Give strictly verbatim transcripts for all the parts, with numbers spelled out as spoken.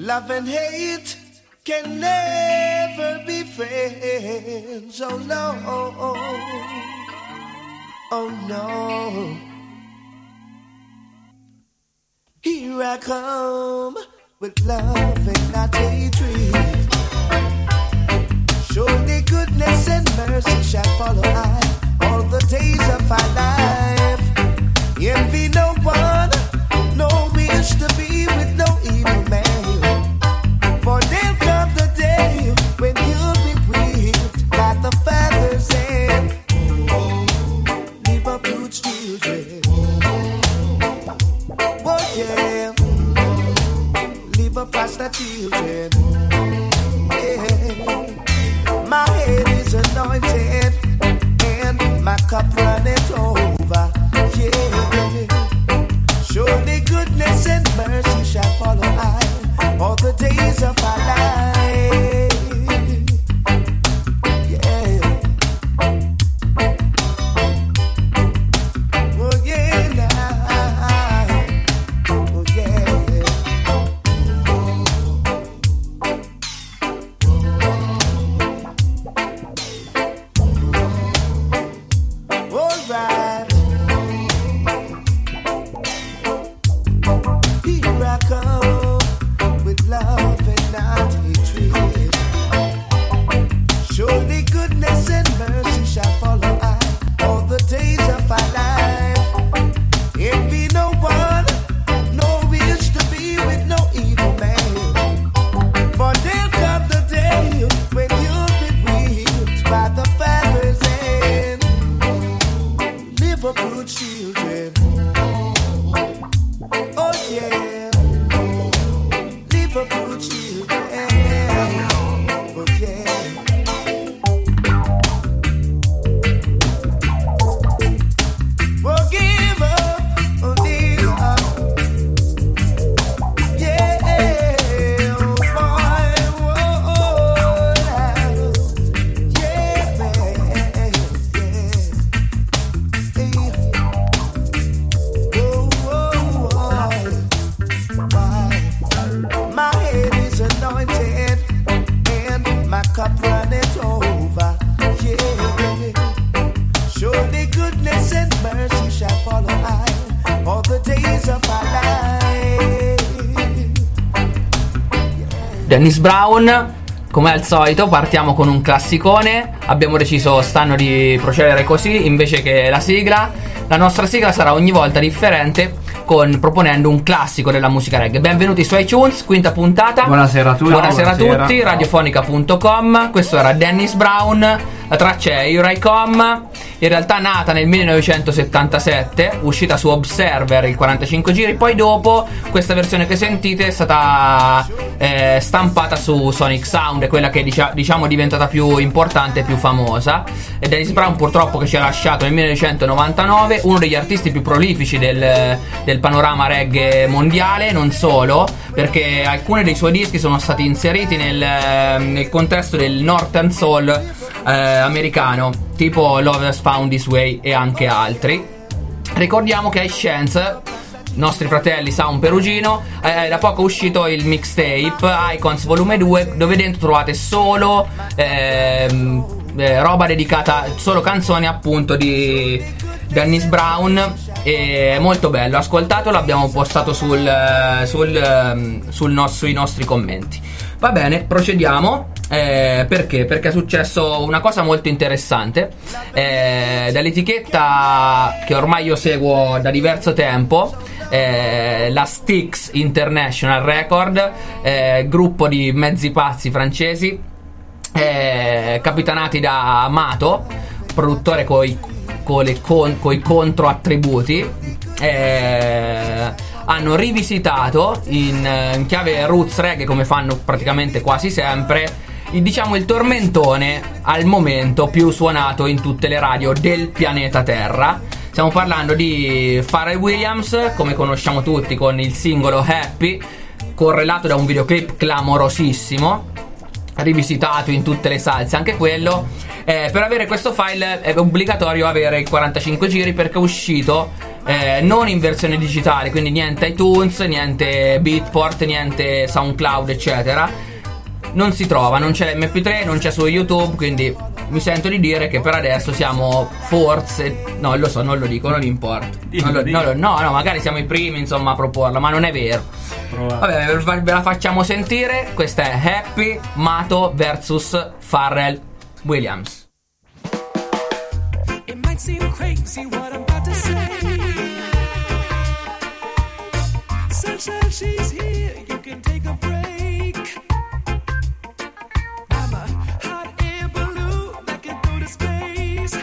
Love and hate can never be friends. Oh no, oh no. Here I come with love and not hatred. Surely goodness and mercy shall follow I all the days of my life. Envy no one, no wish to be with no evil man. For there'll come the day when you'll be whipped by the feathers and leave up roots children. Oh yeah, leave up rasta children. Yeah. My head is anointed and my cup runneth over. Yeah. Surely goodness and mercy shall follow I all the days of my life. Yeah. Oh yeah, nah. Oh yeah. All right. Here I come with love and not hatred. Surely goodness and mercy shall follow I all the days of my life. Envy no one, no wish to be with no evil man. For there'll come the day when you'll be whipped by the feathers and live up good children. Oh yeah, live up good children. Oh yeah. Oh give up, oh give up. Yeah, oh boy, oh yeah, man, yeah. My head is anointed and my cup runneth over. Yeah. Surely goodness and mercy shall follow I all the days of my life. Dennis Brown, come al solito partiamo con un classicone. Abbiamo deciso stanno di procedere così invece che la sigla. La nostra sigla sarà ogni volta differente, con proponendo un classico della musica reggae. Benvenuti su iTunes, quinta puntata. Buonasera a tutti. Buonasera, Buonasera. a tutti, radiofonica punto com. Questo era Dennis Brown. La traccia è Here I Come, in realtà nata nel millenovecentosettantasette, uscita su Observer il quarantacinque giri. Poi dopo questa versione che sentite è stata eh, stampata su Sonic Sound, è quella che dicia- diciamo è diventata più importante e più famosa. E Dennis Brown purtroppo che ci ha lasciato nel millenovecentonovantanove, uno degli artisti più prolifici del, del panorama reggae mondiale, non solo, perché alcuni dei suoi dischi sono stati inseriti nel, nel contesto del Northern Soul eh, americano, tipo Love Has Found This Way e anche altri. Ricordiamo che ai Science, nostri fratelli Sound Perugino, è da poco uscito il mixtape Icons volume due, dove dentro trovate solo ehm, eh, roba dedicata, solo canzoni appunto di Dennis Brown. È molto bello, ascoltatelo, l'abbiamo postato sul, sul, sul no, sui nostri commenti. Va bene, procediamo. Eh, perché? Perché è successo una cosa molto interessante. Eh, dall'etichetta che ormai io seguo da diverso tempo, eh, la Styx International Record, eh, gruppo di mezzi pazzi francesi, eh, capitanati da Amato, produttore coi, coi, con, coi controattributi, eh, hanno rivisitato in, in chiave roots reggae, come fanno praticamente quasi sempre, il, diciamo il tormentone al momento più suonato in tutte le radio del pianeta Terra. Stiamo parlando di Pharrell Williams, come conosciamo tutti, con il singolo Happy, correlato da un videoclip clamorosissimo, rivisitato in tutte le salse anche quello. Eh, per avere questo file è obbligatorio avere i quarantacinque giri, perché è uscito eh, non in versione digitale, quindi niente iTunes, niente Beatport, niente SoundCloud eccetera. Non si trova, non c'è l'emme pi tre, non c'è su YouTube, quindi mi sento di dire che per adesso siamo forse, no lo so, non lo dico, non importa, non lo, non lo, no no magari siamo i primi insomma a proporla, ma non è vero. Vabbè, ve la facciamo sentire. Questa è Happy, Mato versus Pharrell Williams. It might seem crazy what I'm about to say. Sunshine, she's here, you can take a break. I'm a hot air balloon that can go to space.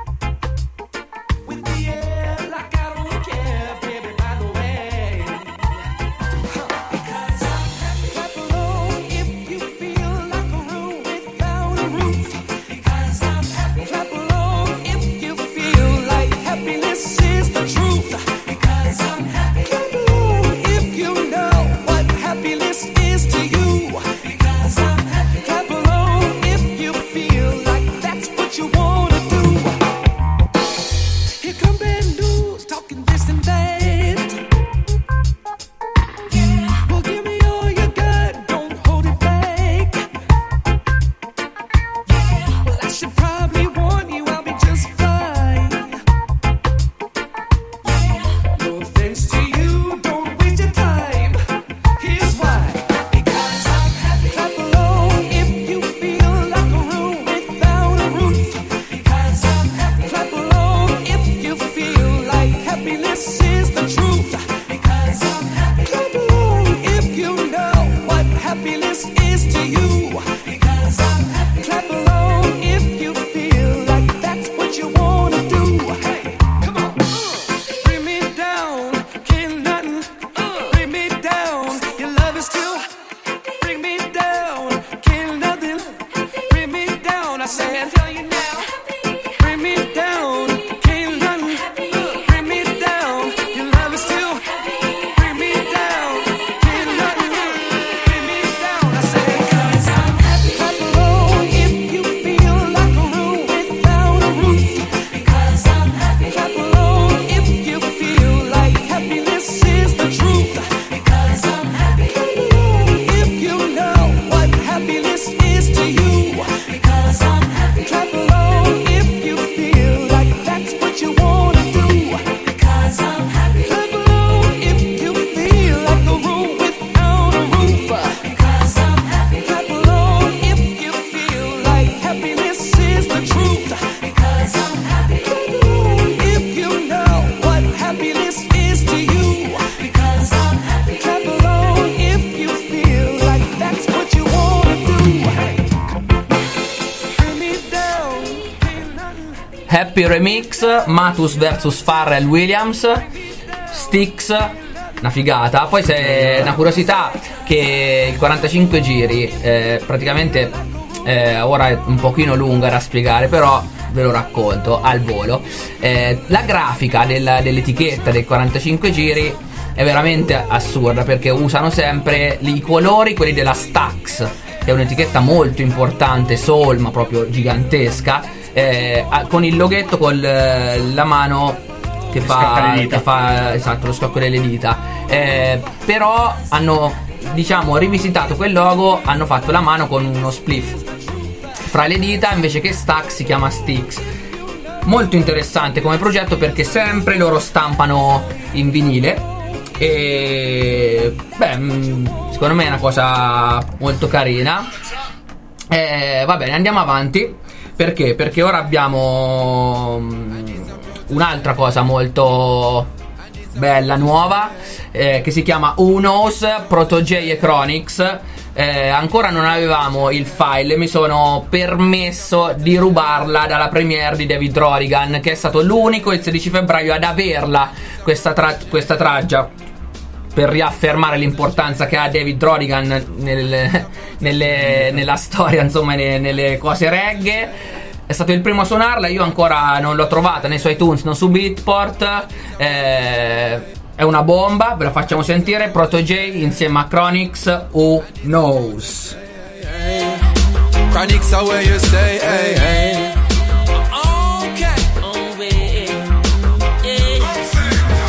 With the air like I don't care, baby, by the way. Because I'm happy. Clap along if you feel like a room without a roof. Because I'm happy. Clap along if you feel like happiness is the truth. Because I'm happy. Clap along if you know what happiness is to you. Because I'm happy. Clap along if you feel like that's what you wanna do. Here come bad news, talking this and that. Well, give me all you got, don't hold it back. Well, I should probably warn you, I'll be just fine. No offense to you, don't waste your time. Here's why. Because I'm happy. Clap along if you feel like a room without a roof. Because I'm happy. Clap along if you feel like happiness is the truth. Because I'm happy. Clap along if you know what happiness is to you. Because I'm happy. Clap along if you feel like that's what you wanna do. Hey, come on. Bring me down, can't nothing. Bring me down, your love is still. Bring me down, can't nothing. Bring me down, I said. Tell you now. Bring me down, can't nothing. Bring me down, your love is still. Bring me down, can't nothing. Bring me down, I said. Because I'm happy. Clap along if you feel like a room without a roof. Because I'm happy. Clap along if you feel like happiness is the truth. Because I'm happy. Clap along if you know what happiness is to you. Because I'm happy. Clap along if you feel like that's what you wanna do. Because I'm happy. Clap along if you feel like a room without a roof. Because I'm happy. Clap along if you feel like happiness is the truth. Because I'm happy. Clap along if you know what happiness is to you. Because I'm happy. Clap along if you feel like that's what you wanna do. Bring me down, ain't nothing. Happy Remix, Matus versus Pharrell Williams, Styx, una figata. Poi c'è una curiosità che il quarantacinque giri eh, praticamente eh, ora è un pochino lunga da spiegare, però ve lo racconto al volo. Eh, la grafica della, dell'etichetta del quarantacinque giri è veramente assurda, perché usano sempre i colori, quelli della Stax, che è un'etichetta molto importante, soul, ma proprio gigantesca, eh, con il loghetto con la mano che fa, che fa esatto, lo scocco delle dita, eh, però hanno, diciamo, rivisitato quel logo, hanno fatto la mano con uno spliff fra le dita, invece che Stax si chiama Styx. Molto interessante come progetto, perché sempre loro stampano in vinile e beh, secondo me è una cosa molto carina. Eh, va bene, andiamo avanti. Perché? Perché ora abbiamo un'altra cosa molto bella, nuova, eh, che si chiama Who Knows, Proto-J e Chronix. Eh, ancora non avevamo il file e mi sono permesso di rubarla dalla premiere di David Rodigan, che è stato l'unico il sedici febbraio ad averla questa, tra- questa traccia, per riaffermare l'importanza che ha David Rodigan nel, nelle, nella storia, insomma, nelle, nelle cose reggae. È stato il primo a suonarla, io ancora non l'ho trovata né su iTunes né su Beatport. eh, È una bomba, ve la facciamo sentire. Proto-J insieme a Chronix, Who Knows. Chronix are where you stay, hey, hey.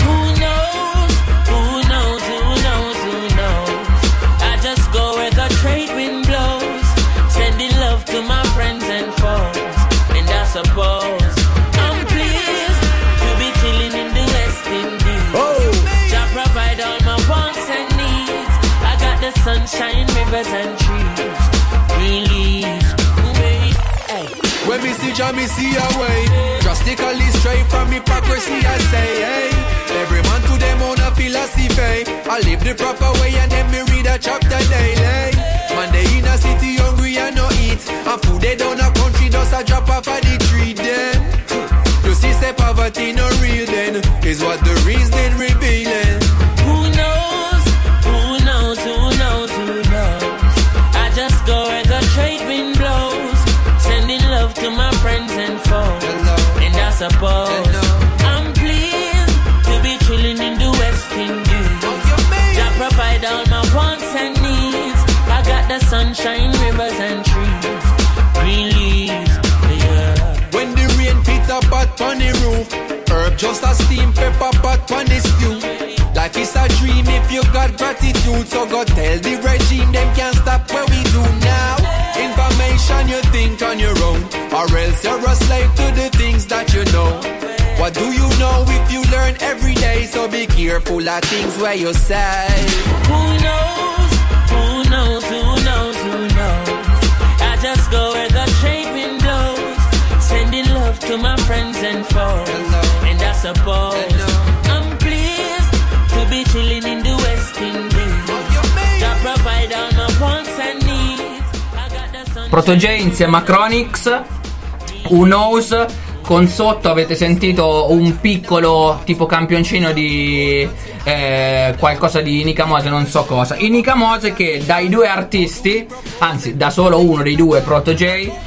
sunshine, rivers and trees. Release, wait, hey. When me see Jah, me see a way. Drastically straight from hypocrisy, I say, hey. Every man to them own a philosophy. I live the proper way and then me read a chapter daily. Man, they in a city hungry and no eat. And food they down a country does a drop off of the tree then. You see say poverty no real then. Is what the reason revealing. Who knows, who knows, who knows, who knows. I just go where the trade wind blows. Sending love to my friends and foes. Hello. And I suppose Hello. I'm pleased to be chilling in the West Indies. Jah provide all my wants and needs. I got the sunshine, rivers and trees. Release, yeah. When the rain hit a pot on the roof, herb just a steam pepper pot on the stew. Life is a dream if you got gratitude. So go tell the regime them can't stop what we do now. Information you think on your own, or else you're a slave to the things that you know. What do you know if you learn every day? So be careful of things where you say. Who knows, who knows, who knows, who knows. I just go where the trade wind blows. Sending love to my friends and foes. Hello. And I suppose Hello. I'm pleased to be chilling in the West Indies. Jah provide all my wants and needs. I got the sun. Proto-J insieme a Chronix, Who Knows. Con sotto avete sentito un piccolo tipo campioncino di eh, qualcosa di Inika Mose, non so cosa. Inika Mose che dai due artisti, anzi da solo uno dei due, Proto-J,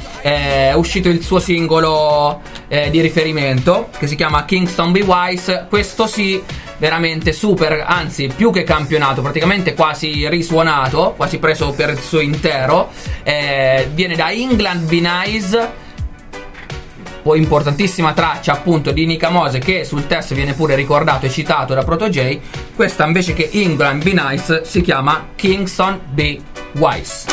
è uscito il suo singolo eh, di riferimento che si chiama Kingston Be Wise. Questo sì, veramente super, anzi più che campionato, praticamente quasi risuonato, quasi preso per il suo intero. Eh, viene da England Be Nice, poi importantissima traccia appunto di Inika Mose che sul testo viene pure ricordato e citato da Proto-J. Questa invece che England Be Nice si chiama Kingston Be Wise.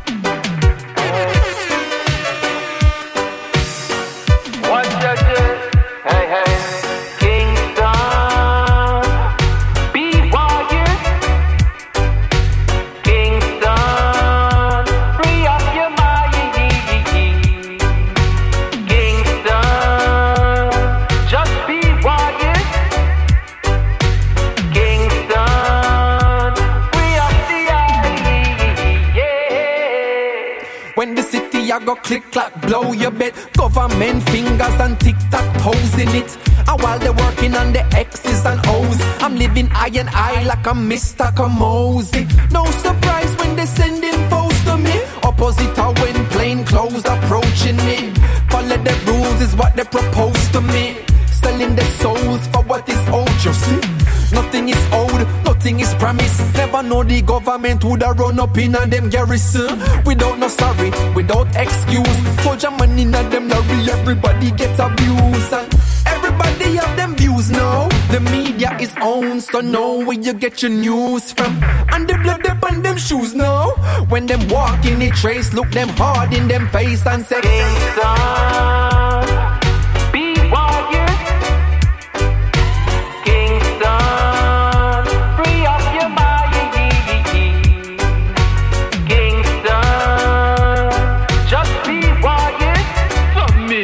I go click clack blow your bed. Government fingers and tic tac toes in it. And while they're working on the X's and O's, I'm living eye and eye like I'm Mister Kamosi. No surprise when they sending foes to me. Opposite or when plain clothes approaching me. Follow the rules is what they propose to me. Selling their souls for what is owed, you see. Nothing is owed, nothing is promised. Never know the government would have run up in a them garrison. Without no sorry, without excuse. Soldier money in a them lorry, everybody gets abused. And everybody have them views now. The media is owned, so know where you get your news from. And the blood up on them shoes now. When them walk in the trace, look them hard in them face and say, Kingston, be warrior. Kingston, free up your mind. Kingston, just be warrior for me.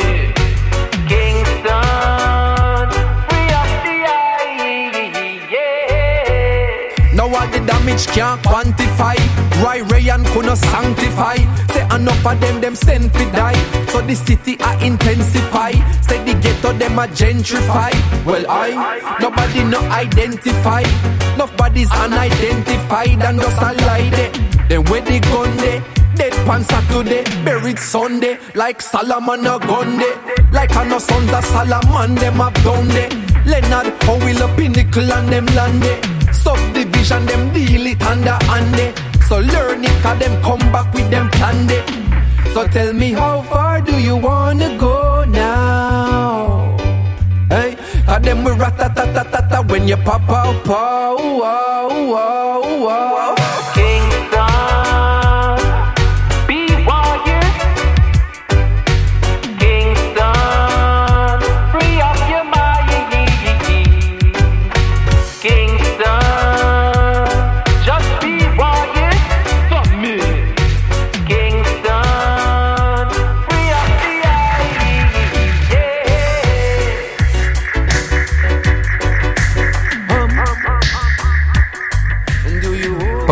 Kingston, free up the eye, yeah. now all the damage can't quantify. Roy Rayan couldn't sanctify. Say enough of them, them sent to die. So the city I intensify. Say the ghetto them a gentrify. Well I, nobody no identify. Nobody's unidentified and just a lie there. Then where the gun there? Dead pan Saturday, buried Sunday. Like Solomon a gun there. Like I know sons of Solomon them have done there. Leonard, how will a pinnacle and them land there. Subdivision them deal it under hand there. So learn it, cause them come back with them plan it. So tell me how far do you wanna go now? Hey, cause them we rat-a-tat-tat-tat when you pop out, pow, wow, wow, wow. Kingston, be warrior. Kingston, free up your mind. Kingston, just be warrior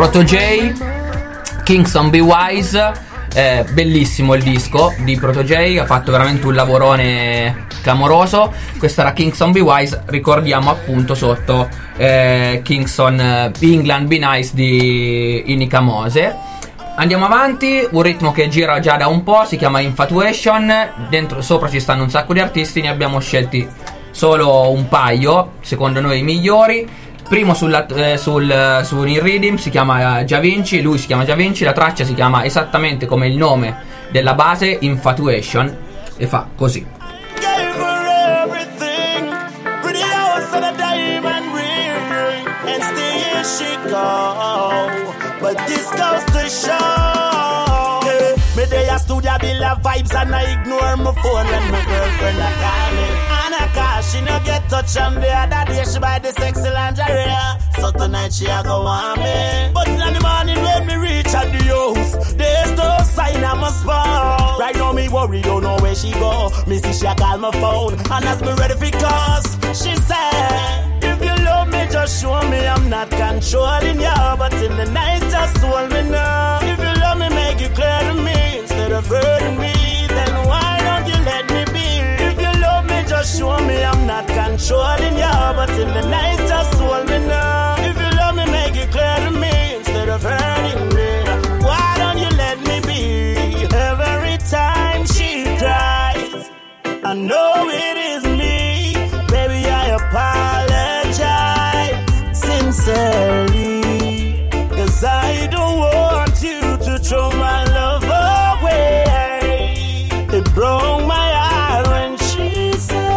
Protoje, Kingston Be Wise. Eh, bellissimo il disco di Protoje, ha fatto veramente un lavorone clamoroso. Questa era Kingston Be Wise, ricordiamo appunto sotto eh, Kingston eh, England Be Nice di Inika Mose. Andiamo avanti, un ritmo che gira già da un po', si chiama Infatuation. Dentro, sopra ci stanno un sacco di artisti, ne abbiamo scelti solo un paio, secondo noi i migliori. Primo sulla, eh, sul, su In Rhythm si chiama Gia Vinci, lui si chiama Gia Vinci, la traccia si chiama esattamente come il nome della base, Infatuation, e fa così. Gave her everything, pretty house and a diamond ring, and still here she go. But this goes to show, yeah. Me day a studio build a vibes and I ignore my phone when my girlfriend a call me. And a call, she no get touch on the other day she buy the sexy lingerie. So tonight she a go want me. But in the morning when me reach at the house, there's no sign of my spawn. Right now me worry, don't know where she go. Me see she a call my phone, and as me ready for cause, she said, if you love me, just show me I'm not controlling you. But in the night, just hold me now. If you love me, make it clear to me instead of hurting me. Then why don't you let me be? If you love me, just show me I'm not controlling you. But in the night, just hold me now. If you love me, make it clear to me instead of hurting me. Why don't you let me be? Every time she cries, I know it is me. Baby, I apologize sincerely, 'cause I don't want you to throw my love away. It broke my heart when she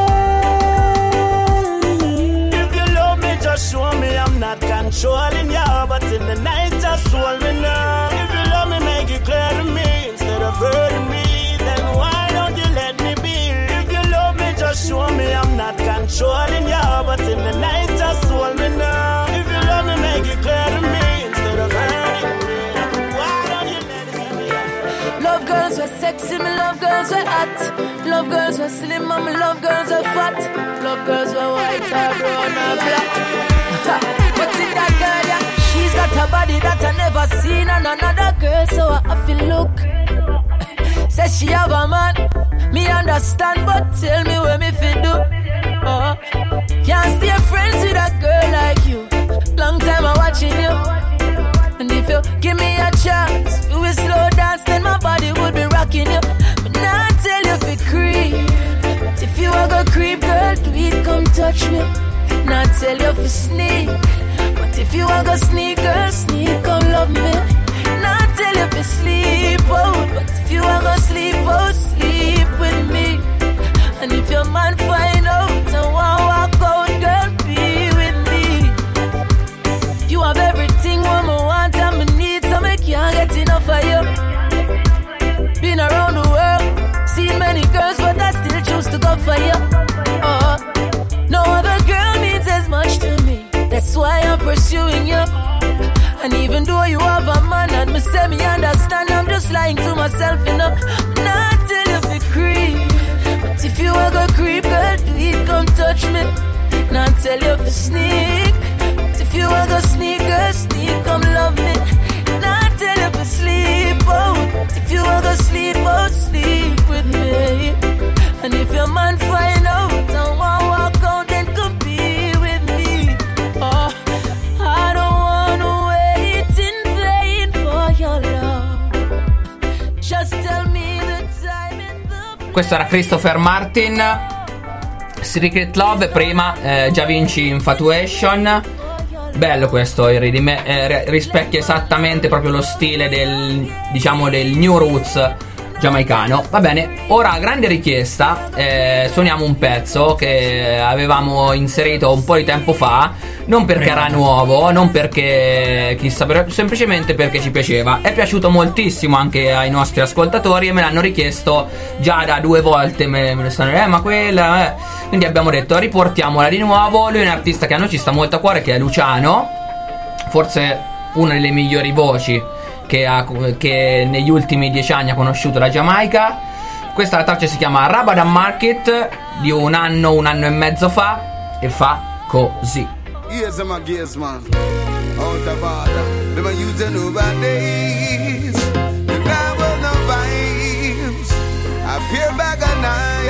said, if you love me, just show me I'm not controlling you. But in the night, just hold me now. If you love me, make it clear to me instead of hurting me. Then why don't you let me be? If you love me, just show me I'm not controlling you. But in the night, just hold me now. If you love me, make it clear to me instead of hurting me. Why don't you let me be? Love girls were sexy, me love girls were hot. Love girls were slim, and me love girls were fat. Love girls were white or brown or black. What's in that girl, yeah? She's got a body that I never seen on another girl, so I feel look. Says she have a man, me understand, but tell me what me fi do. Uh, can't stay friends with a girl like you. Long time I'm watching you, and if you give me a chance, we will slow dance, then my body would be rocking you. But now I tell you fi creep, but if you a go creep, girl, do it, come touch me. Now I tell you fi sneak, but if you a go sneak, girl, sneak, come love me. Now I tell you fi sleep out, but if you a go sleep out, sleep with me. And if your man find out and want walk out, girl, be with me. You have everything woman want and me need, so me can't get enough of you. Been around the world, seen many girls, but I still choose to go for you. Uh, no other girl means as much to me, that's why I'm pursuing you. And even though you have a man and me say me understand, I'm just lying to myself, you know. Now I tell you fi creep, but if you a go creep, girl, do it, come touch me. Now I tell you fi sneak, but if you a go sneak, girl, sneak, come love me. Now I tell you fi sleep out, but if you a go sleep out, sleep with me. And if your man find out and want walk out, then come be with me. Oh, I don't wanna wait in vain for your love. Just tell me the time and the... Questo era Christopher Martin, Secret Love, prima eh, Gia Vinci, Infatuation. Bello questo, il rhythm, eh, rispecchia esattamente proprio lo stile del, diciamo, del new roots giamaicano. Va bene, ora grande richiesta, eh, suoniamo un pezzo che avevamo inserito un po' di tempo fa, non perché era nuovo, non perché chissà, semplicemente perché ci piaceva. È piaciuto moltissimo anche ai nostri ascoltatori e me l'hanno richiesto già da due volte, me, me ne stanno eh ma quella eh. Quindi abbiamo detto riportiamola di nuovo. Lui è un artista che a noi ci sta molto a cuore, che è Luciano, forse una delle migliori voci che, ha, che negli ultimi dieci anni ha conosciuto la Giamaica. Questa la traccia si chiama Ramadan Market, di un anno, un anno e mezzo fa, e fa così. Yes, I'm a gaze man. out of order. Them a use the nowadays. The now no vibes. I peer back on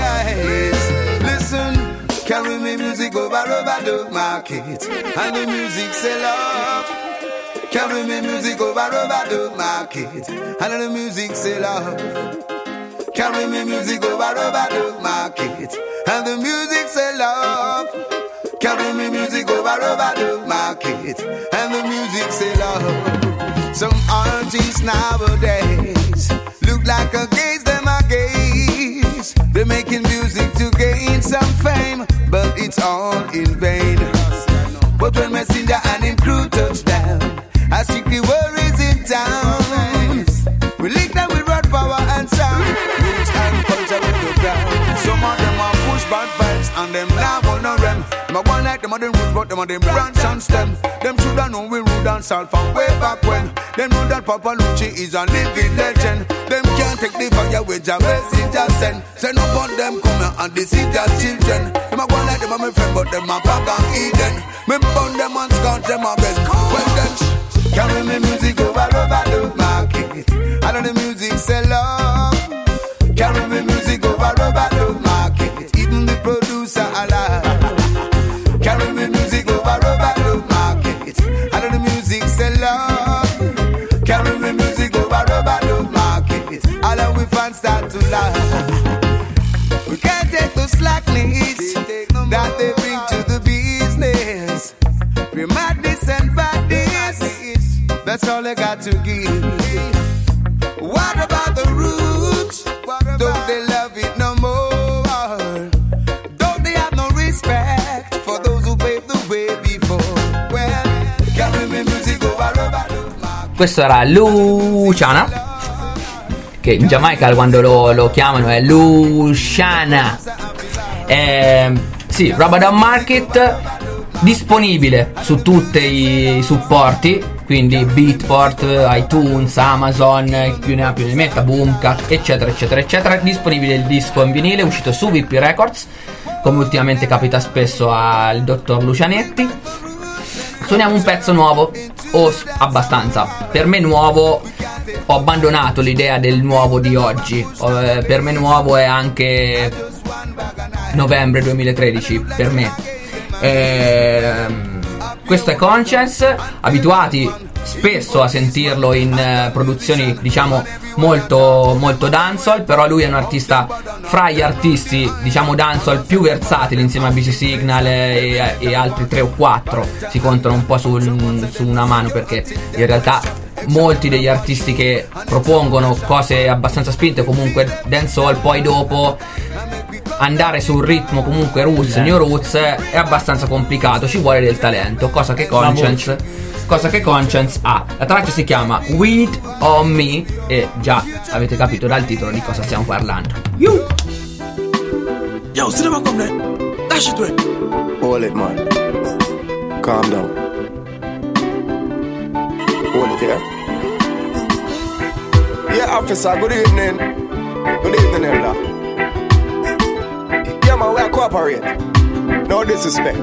eyes. Listen, carry me music over over the market, and the music sell up. Carry me music over over the market, and the music sell off. Carry me music over over the market, and the music sell off. Carry me music over over the market, and the music sell off. Some artists nowadays look like a gaze, them a gaze. They're making music to gain some fame, but it's all in vain. But when Messenger and him crew touch down, I strictly worries in town. We link them with road power and sound. Roots and culture with the ground. Some of them are push bad vibes and them now want no rem. Them a one like them on them roots, but them on them branch and stem. Them shoulda know we rude and salt from way back when. Them know that Papa Lucci is a living legend. Them can't take the fire with a messenger send. Send up on them come here and deceive their children. Them a one like them on my friend, but them a back and Eden. Me burn them and scout them a bed. Well then, carry me music over over the market. I know the music sell off. Carry me music over over the market. Even the producer alive. Carry me music over over the market. I know the music sell off. Carry me music over over the market. All of we fans start to laugh. We can't take the slackness that they bring to the business. We're madness and badness. That's all I got to give. What about the roots? Don't they love it no more? Don't they have no respect for those who paved the way before? Well, carry me music over over the market. Questo era Luciana, che in Giamaica quando lo, lo chiamano è Luciana. Eh, sì, Rubberdown Market, disponibile su tutti i supporti, quindi Beatport, iTunes, Amazon, più ne ha più ne metta, Boomkat, eccetera eccetera eccetera. Disponibile il disco in vinile, uscito su V P Records, come ultimamente capita spesso al dottor Lucianetti. Suoniamo un pezzo nuovo, o abbastanza, per me nuovo. Ho abbandonato l'idea del nuovo di oggi. Eh, per me nuovo è anche novembre duemilatredici, per me. Ehm, questo è Conscience, abituati spesso a sentirlo in uh, produzioni diciamo molto molto dancehall, però lui è un artista fra gli artisti diciamo dancehall più versatili, insieme a B C Signal e, e altri tre o quattro si contano un po' su, su una mano, perché in realtà molti degli artisti che propongono cose abbastanza spinte, comunque dancehall, poi dopo andare sul ritmo comunque roots, yeah. new roots è abbastanza complicato, ci vuole del talento, cosa che Conscience cosa che Conscience ha. La traccia si chiama Weed on Me e già avete capito dal titolo di cosa stiamo parlando. You. Yo, sit down, come there. Dash it way. Hold it, man. Calm down. Hold it here. Yeah, officer, good evening. Good evening, Elder. Yeah, man, we are cooperate. No disrespect.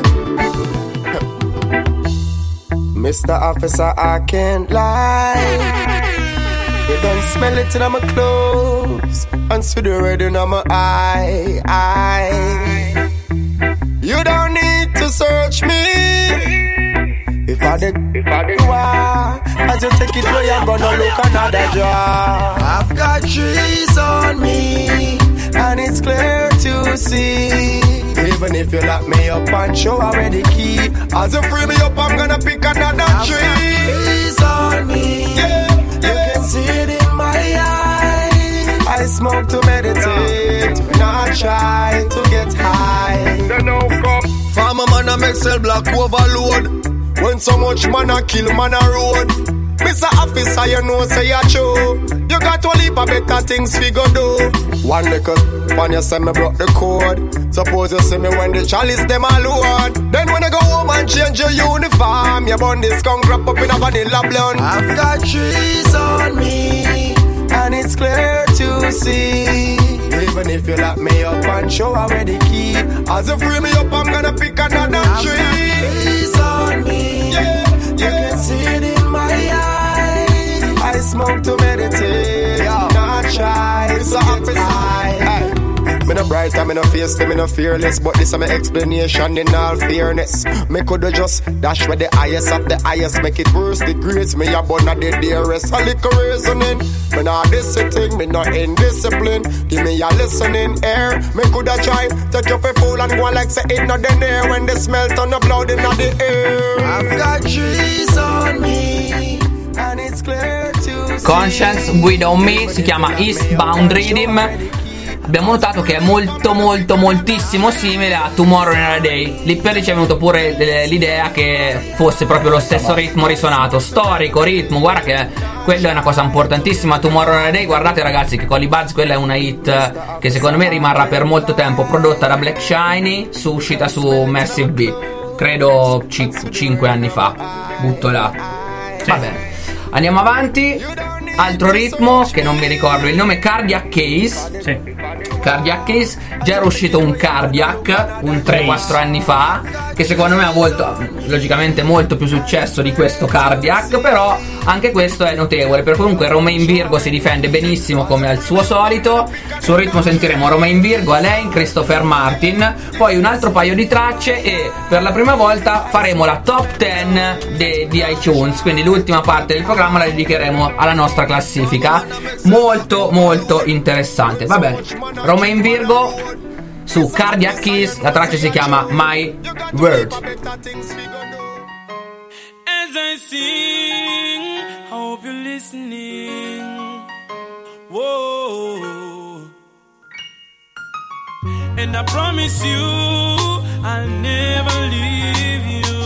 Mister Officer, I can't lie. You don't smell it in my clothes and see the red in my eye. eye. You don't need to search me. If I did, if I did, why? As you take it away, I'm gonna look another job. I've got trees on me, and it's clear to see. Even if you lock me up and show already key, as you free me up, I'm gonna pick another I've tree. Got trees on me, yeah, yeah. You can see it in my eyes. I smoke to meditate, not try to get high. No come. Farmer man a make cell block overload. When so much man a kill man a road. Mister Officer, you know say you true. You got to leap a better things we go do. One little when you say me broke the code. Suppose you see me when the chalice them alone. Then when I go home and change your uniform, your bun this skunk wrap up in a vanilla blonde. I've got trees on me, and it's clear to see. Even if you lock me up and show already key, as you free me up, I'm gonna pick another I've tree. Trees on me, yeah, yeah. can see it in my eyes. I smoke to meditate, not try to get high. Me no bright, me no fierce, me no fearless, but this is my explanation in all fairness. Me coulda just dash with the highest of the highest, make it worse the grades. Me a bun of the dearest, a little reasoning. Me not discipline, me not indiscipline. Give me a listening ear. Me coulda try take you for fool and go like say it not the air when the smell turn up loud in the air. I've got trees on me and it's clear to see. Conscience Guide on Me si chiama Eastbound Rhythm. Abbiamo notato che è molto molto moltissimo simile a Tomorrow in a Day. Lì per lì ci è venuto pure l'idea che fosse proprio lo stesso ritmo risuonato, storico, ritmo. Guarda che quello è una cosa importantissima. Tomorrow in a Day, guardate ragazzi che con i Buds quella è una hit che secondo me rimarrà per molto tempo, prodotta da Black Shiny, su uscita su Massive B, credo cinque anni fa, butto là. Va bene, andiamo avanti. Altro ritmo che non mi ricordo il nome, Cardiac Case. Sì. Cardiac Case, già era uscito un Cardiac un tre quattro anni fa, che secondo me ha avuto logicamente molto più successo di questo Cardiac, però anche questo è notevole, perché comunque Romain Virgo si difende benissimo come al suo solito. Sul ritmo sentiremo Romain Virgo, Alain, Christopher Martin, poi un altro paio di tracce e per la prima volta faremo la top dieci di, di iTunes, quindi l'ultima parte del programma la dedicheremo alla nostra classifica, molto molto interessante. Va bene, Romain Virgo su Cardiac Keys, la traccia si chiama My Word. As I sing, I hope you're listening. Whoa. And I promise you, I'll never leave you.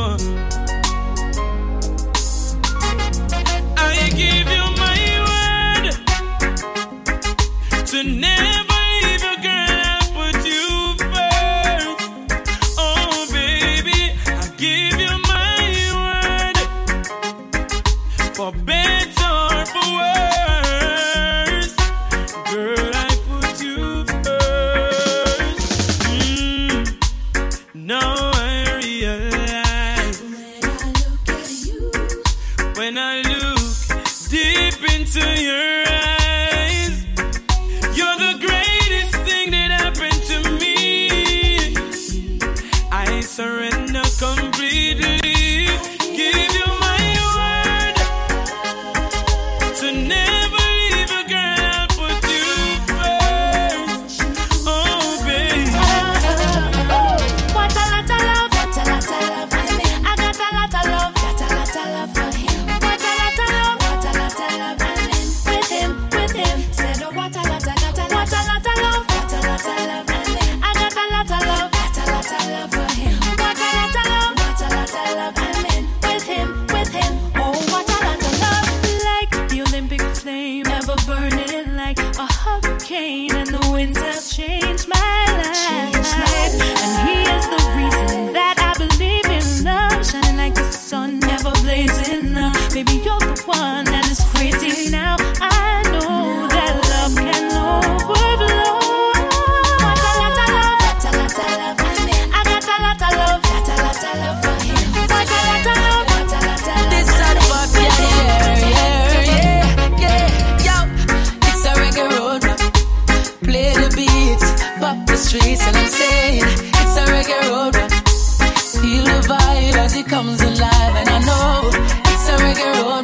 I give you my word to never leave you, girl. I'll put you first. Oh, baby, I give you my word for better or for worse. Girl, I put you first. Mm. Now I realize when I look deep into your eyes, you're the greatest thing that happened to me. I surrender completely. Give you my word to never leave a girl. I'll put you first. Oh, baby. What a lot of love, what a lot of love. I got a lot of love, got a lot of love for him. What a lot of love, what a lot of love. I'm in with him, with him. Said oh, what a lot, I got a what a lot of love, what a lot of love. I'm in. I got a lot of love, got a lot of love for him. What a lot of love, what a lot of love. I'm in with him, with him. Oh, what a lot of love. Like the Olympic flame, ever burning like a hurricane, and the winds have changed my life. And he is the reason that I believe in love, shining like the sun, never blazing up. Baby, you're the one that is crazy now. I know that love can overflow. What a lot of love, what a lot of love. I got a lot of love, got a lot of love for him. What a lot of love, what a lot of love. This is the fuck, yeah, yeah, yeah, yeah, yo. It's a reggae road, play the beats, pop the streets, and I'm saying it's a reggae road. Feel the vibe as it comes alive, and I know it's a reggae road.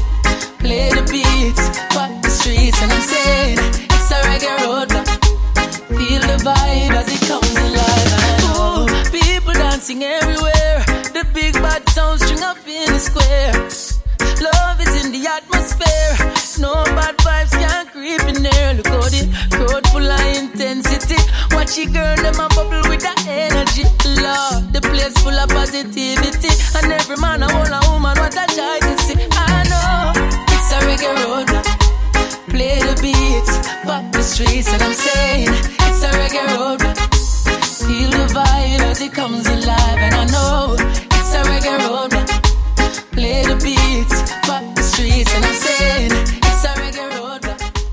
Play the beats, pop the streets, and I'm saying it's a reggae road. Feel the vibe as it comes alive, and I know people dancing everywhere. The big bad sound string up in the square. Love is in the atmosphere. No bad vibes can creep in there. Look how the crowd full of intensity. Watch your girl, them a bubble with that energy. Love, the place full of positivity. And every man, a whole a woman, what I try to see. I know it's a reggae road. Play the beats, pop the streets, and I'm saying it's a reggae road. Feel the vibe as it comes alive, and I know it's a reggae road. Play the beats, pop the streets, and I'm saying it's a reggae road.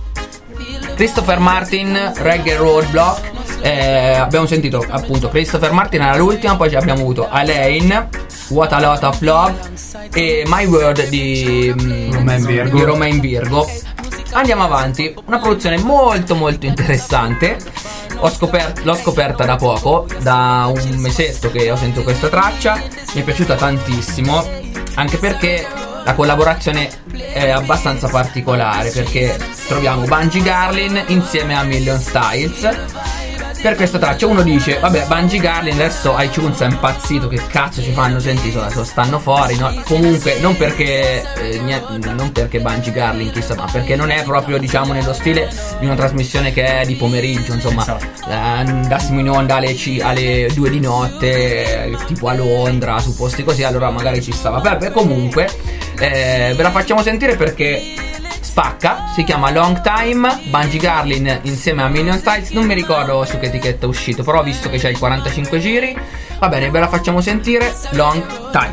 Christopher Martin, Reggae Roadblock. Eh, abbiamo sentito appunto Christopher Martin era l'ultima, poi abbiamo avuto Alain, What a Lot of Love, e My World di mm, Roma in Virgo. di Roma in Virgo. Andiamo avanti, una produzione molto molto interessante. Ho scoperto, l'ho scoperta da poco, da un mesetto che ho sentito questa traccia, mi è piaciuta tantissimo, anche perché la collaborazione è abbastanza particolare, perché troviamo Bungie Garlin insieme a Million Styles. Per questa traccia uno dice, vabbè, Bungie Garlin adesso iTunes è impazzito, che cazzo ci fanno sentire, so, stanno fuori, no? Comunque non perché eh, niente, non perché Bungie Garlin chissà, ma perché non è proprio, diciamo, nello stile di una trasmissione che è di pomeriggio, insomma, esatto. eh, andassimo in onda alle, c- alle due di notte, eh, tipo a Londra, su posti così, allora magari ci stava. Vabbè, comunque eh, ve la facciamo sentire perché spacca, si chiama Long Time, Bungie Garlin insieme a Million Styles, non mi ricordo su che etichetta è uscito, però ho visto che c'è il quarantacinque giri, va bene, ve la facciamo sentire, Long Time.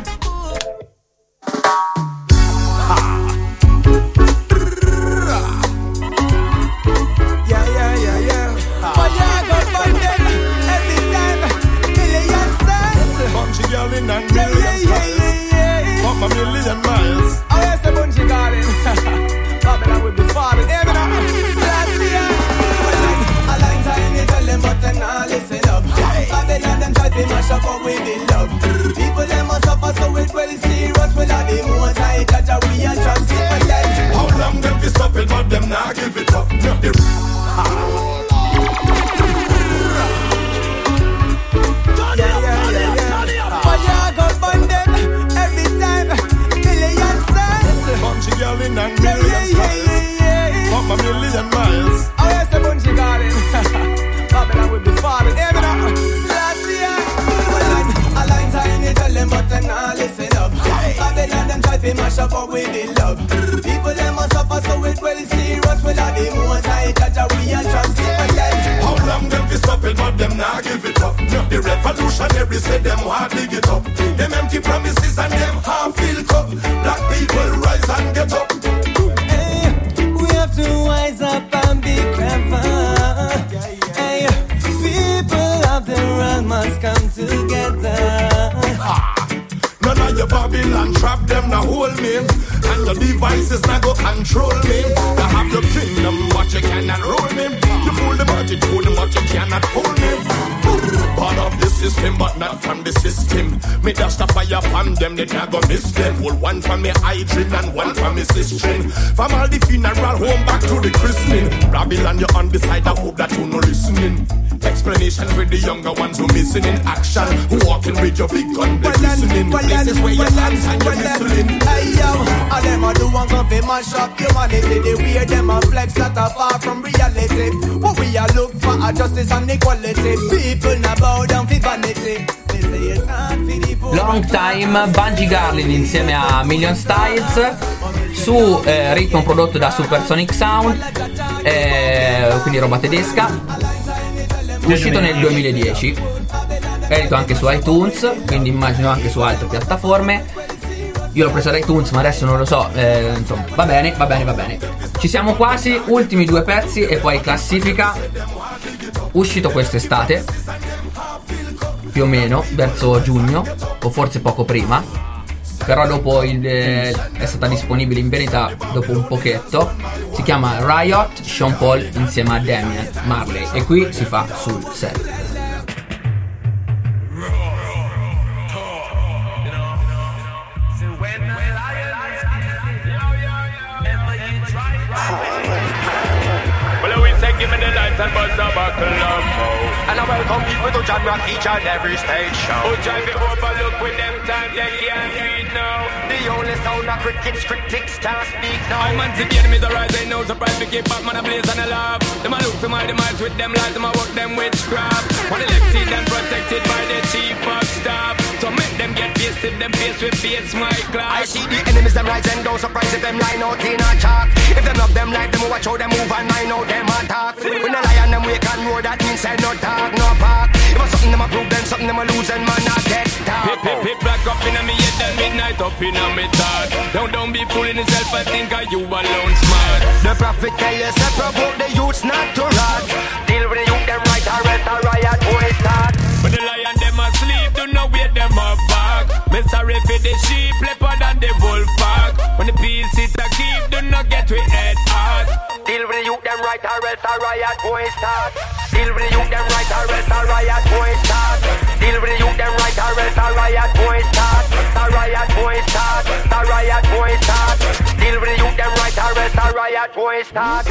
Yeah, yeah, yeah, yeah. But yeah, I got fun then. Every time, million stars. Bungie Garlin and Yeah, Million yeah, yeah, Styles. yeah, yeah. Fuck my million miles. Oh, yes, the Bungie Garlin. Babylon will be falling. Hear me now. Last year, well, like, a long time you tell them, but them not listen up. Babylon, them try to mash up, but we be love. People, them must suffer, so it well serious. Well, I the most I judge, and we are trust people, like. How long them fi stop it, but them not give it up. Not the Yeah, yeah, yeah, yeah. But yeah, I go fund them every time. Million stars. Bungie Garlin and Yeah, Million yeah, yeah, Styles. yeah, yeah. Fuck my million miles. Oh, yes, the Bungie Garden. Babylon will be falling. Hear me now. Last year, well, like, a long time you tell them, but them not listen up. Babylon, them try to mash up, but we the love. People, them must suffer, so it well serious. Well, I the most I judge, and we are trust people, like. How long them fi stop it, but them not give it up. Not the revolutionary say them hardly get up. Them empty promises and them half-filled cup. Black people rise and get up. Hey, we have to wise up and be clever. Hey, people of the world must come together. None of your Babylon trap them now hold me. And your devices now go control me. You have your kingdom but you cannot rule me. You fool the budget, fool them but you cannot fool me. Part of the system but not from the system. Me dash the fire upon them, they not go miss them. Hold one from me eye drip and one from me sister. From all the funeral home back to the christening. Babylon you on the side, I hope that you no listening. Explanation for the younger ones who missing in action. Who walking with your big gun, they listening. Places where your hands and you're listening. Hey yo, all them a do one come fi mash up humanity. They wear them a flex that are far from reality. What we a look for are justice and equality. People now bow down for vanity. They say it's hard for the poor. Long Time, Bungie Garlin insieme a Million Styles su eh, ritmo prodotto da Supersonic Sound, eh, quindi roba tedesca, uscito nel duemiladieci, edito anche su iTunes, quindi immagino anche su altre piattaforme. Io l'ho preso da iTunes ma adesso non lo so, eh, insomma, va bene, va bene, va bene. Ci siamo quasi, ultimi due pezzi e poi classifica. Uscito quest'estate, più o meno, verso giugno, o forse poco prima, però dopo il, eh, è stata disponibile in verità dopo un pochetto. Si chiama Riot, Sean Paul insieme a Damian Marley, e qui si fa sul set. Give me the lights and buzz the buckle up, oh. And I welcome people to John Rock each and every stage show. Who try to overlook with them times they can't read now. The only sound of crickets, critics can't speak now. I'm anti the enemies arise, ain't no surprise to keep Batman a blaze and a laugh. Them a look to my demise with them lies, them a work them witchcraft. One elected and protected by the chief of staff. So make them get pissed if them face with face my class. I see the enemies them rise and don't surprise if them line out in a chalk. If them love them like them, watch how them move and I know them attack. When the lion them wake and roar, that means I no talk, no park. If I something them a prove, then something them a lose and man not get talk. Hip hip hip back up in a me head and midnight up in a me thought. Don't don't be fooling yourself, I think are you alone smart. The prophet tell you say provoke the youths not to rot. Deal with the youth them right or else a riot boy start. When the lion them asleep, do not wait them up back. Me sorry for the sheep, leopard and the a riot boy start. Deal with the youth them right or else a riot boy start. Deal with the youth them right or else a riot boy start. A riot boy start. A riot boy start. Deal with the youth them right or else a riot boy start.